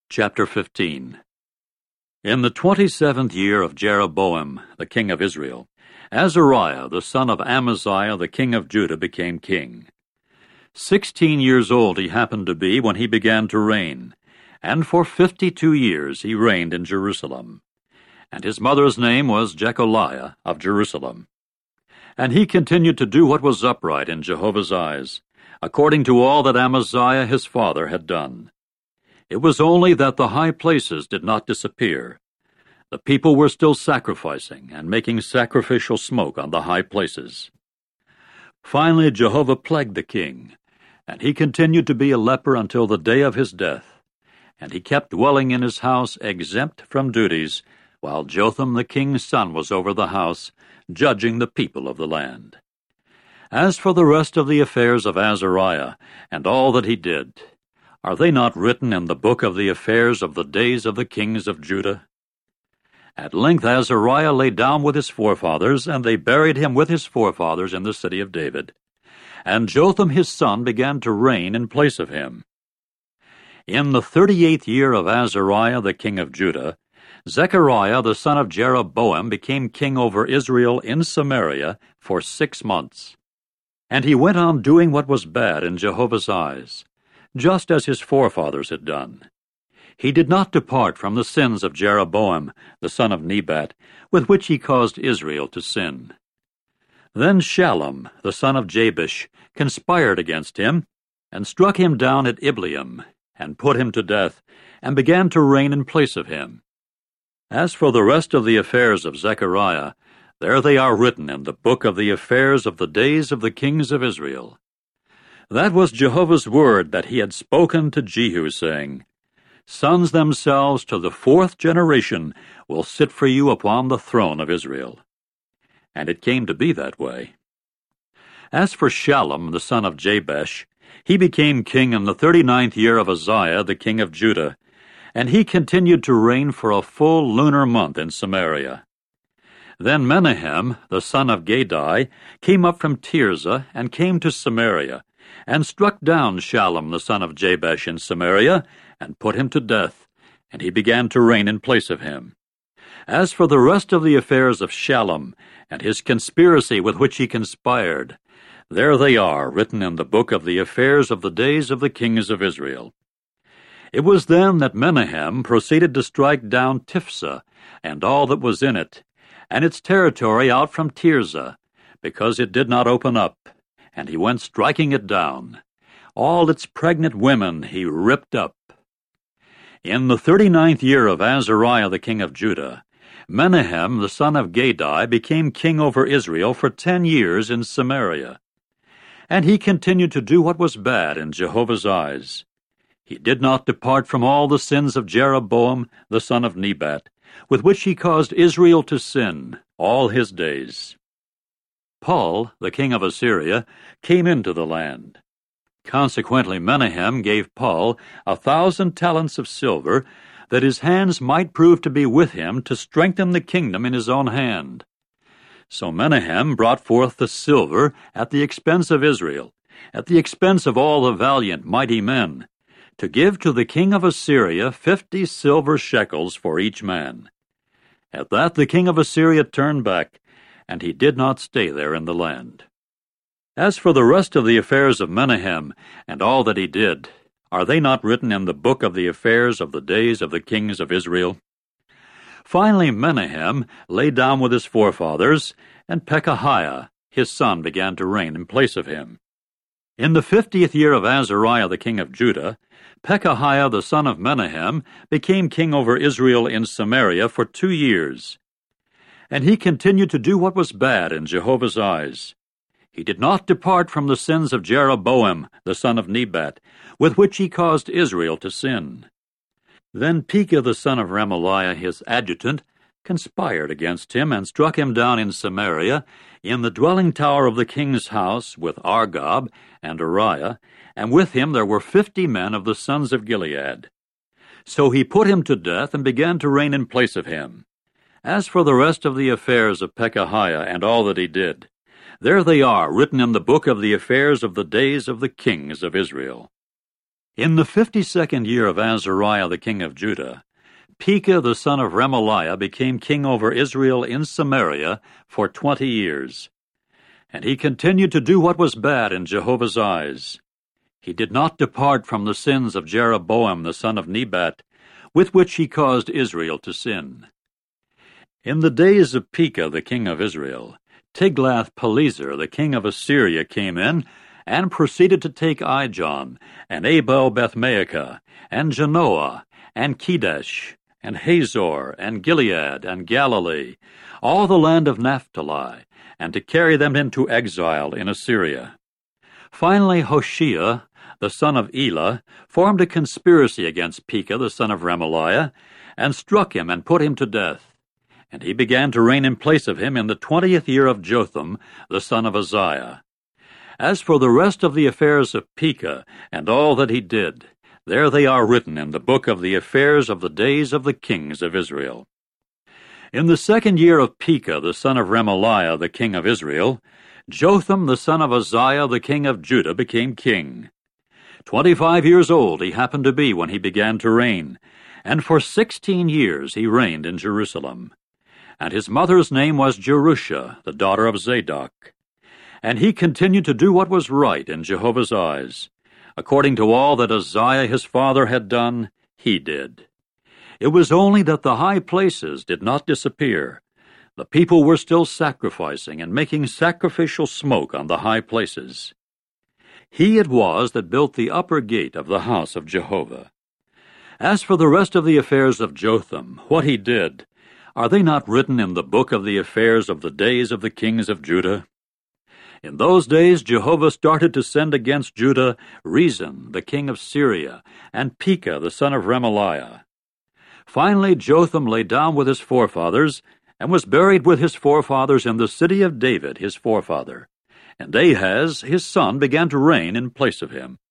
Chapter 15. In the 27th year of Jeroboam, the king of Israel, Azariah, the son of Amaziah, the king of Judah, became king. 16 years old he happened to be when he began to reign, and for 52 years he reigned in Jerusalem. And his mother's name was Jecholiah of Jerusalem. And he continued to do what was upright in Jehovah's eyes, according to all that Amaziah his father had done. It was only that the high places did not disappear. The people were still sacrificing and making sacrificial smoke on the high places. Finally Jehovah plagued the king, and he continued to be a leper until the day of his death. And he kept dwelling in his house exempt from duties, while Jotham the king's son was over the house, judging the people of the land. As for the rest of the affairs of Azariah, and all that he did, are they not written in the book of the affairs of the days of the kings of Judah? At length Azariah lay down with his forefathers, and they buried him with his forefathers in the city of David. And Jotham his son began to reign in place of him. In the 38th year of Azariah the king of Judah, Zechariah the son of Jeroboam became king over Israel in Samaria for 6 months. And he went on doing what was bad in Jehovah's eyes, just as his forefathers had done. He did not depart from the sins of Jeroboam, the son of Nebat, with which he caused Israel to sin. Then Shallum, the son of Jabesh, conspired against him, and struck him down at Ibleam, and put him to death, and began to reign in place of him. As for the rest of the affairs of Zechariah, there they are written in the book of the affairs of the days of the kings of Israel. That was Jehovah's word that he had spoken to Jehu, saying, Sons themselves to the 4th generation will sit for you upon the throne of Israel. And it came to be that way. As for Shallum, the son of Jabesh, he became king in the 39th year of Uzziah, the king of Judah, and he continued to reign for a full lunar month in Samaria. Then Menahem, the son of Gadai, came up from Tirzah and came to Samaria, and struck down Shallum the son of Jabesh in Samaria, and put him to death, and he began to reign in place of him. As for the rest of the affairs of Shallum, and his conspiracy with which he conspired, there they are, written in the book of the affairs of the days of the kings of Israel. It was then that Menahem proceeded to strike down Tiphsah, and all that was in it, and its territory out from Tirzah, because it did not open up, and he went striking it down. All its pregnant women he ripped up. In the 39th year of Azariah the king of Judah, Menahem the son of Gadai became king over Israel for 10 years in Samaria. And he continued to do what was bad in Jehovah's eyes. He did not depart from all the sins of Jeroboam the son of Nebat, with which he caused Israel to sin all his days. Pul, the king of Assyria, came into the land. Consequently Menahem gave Pul 1,000 talents of silver, that his hands might prove to be with him to strengthen the kingdom in his own hand. So Menahem brought forth the silver at the expense of Israel, at the expense of all the valiant mighty men, to give to the king of Assyria 50 silver shekels for each man. At that the king of Assyria turned back, and he did not stay there in the land. As for the rest of the affairs of Menahem, and all that he did, are they not written in the book of the affairs of the days of the kings of Israel? Finally Menahem lay down with his forefathers, and Pekahiah his son began to reign in place of him. In the 50th year of Azariah the king of Judah, Pekahiah the son of Menahem became king over Israel in Samaria for 2 years. And he continued to do what was bad in Jehovah's eyes. He did not depart from the sins of Jeroboam the son of Nebat, with which he caused Israel to sin. Then Pekah the son of Remaliah his adjutant conspired against him, and struck him down in Samaria, in the dwelling tower of the king's house, with Argob and Uriah, and with him there were 50 men of the sons of Gilead. So he put him to death, and began to reign in place of him. As for the rest of the affairs of Pekahiah, and all that he did, there they are, written in the book of the affairs of the days of the kings of Israel. In the 52nd year of Azariah the king of Judah, Pekah the son of Remaliah became king over Israel in Samaria for 20 years. And he continued to do what was bad in Jehovah's eyes. He did not depart from the sins of Jeroboam the son of Nebat, with which he caused Israel to sin. In the days of Pekah the king of Israel, Tiglath-Pileser the king of Assyria came in and proceeded to take Ijon, and Abel-Beth-Maachah, and Genoa, and Kedesh, and Hazor, and Gilead, and Galilee, all the land of Naphtali, and to carry them into exile in Assyria. Finally Hoshea, the son of Elah, formed a conspiracy against Pekah the son of Remaliah, and struck him and put him to death. And he began to reign in place of him in the 20th year of Jotham, the son of Uzziah. As for the rest of the affairs of Pekah, and all that he did, there they are written in the book of the affairs of the days of the kings of Israel. In the 2nd year of Pekah, the son of Remaliah, the king of Israel, Jotham, the son of Uzziah, the king of Judah, became king. 25 years old he happened to be when he began to reign, and for 16 years he reigned in Jerusalem. And his mother's name was Jerusha, the daughter of Zadok. And he continued to do what was right in Jehovah's eyes. According to all that Uzziah his father had done, he did. It was only that the high places did not disappear. The people were still sacrificing and making sacrificial smoke on the high places. He it was that built the upper gate of the house of Jehovah. As for the rest of the affairs of Jotham, what he did, are they not written in the book of the affairs of the days of the kings of Judah? In those days Jehovah started to send against Judah Rezin, the king of Syria, and Pekah, the son of Remaliah. Finally Jotham lay down with his forefathers, and was buried with his forefathers in the city of David his forefather. And Ahaz his son began to reign in place of him.